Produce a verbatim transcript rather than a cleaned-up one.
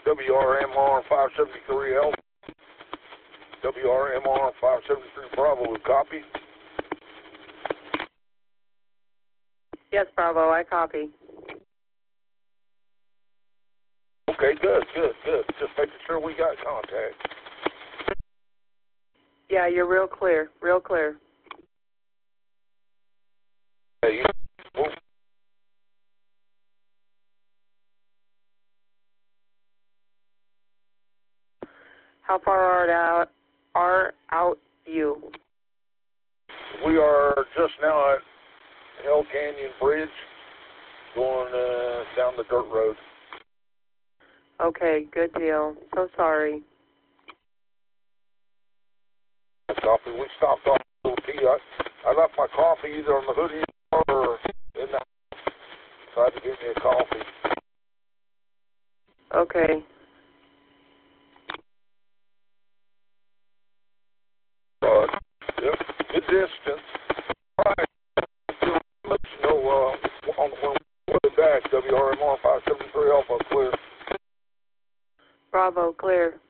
W R M R five seventy-three Alpha. W R M R five seventy-three Bravo, copy. Yes, Bravo, I copy. Okay, good, good, good. Just making sure we got contact. Yeah, you're real clear, real clear. Hey, you, How far are out, are out you? we are just now at Hell Canyon Bridge, going uh, down the dirt road. Okay, good deal. So sorry. Coffee. We stopped off a little tea. I, I left my coffee either on the hoodie or in the house. Tried to get me a coffee. Okay. Uh, yep, good distance. All right. Let us know uh, on when we're back. W R M R five seventy-three Alpha, clear. Bravo, clear.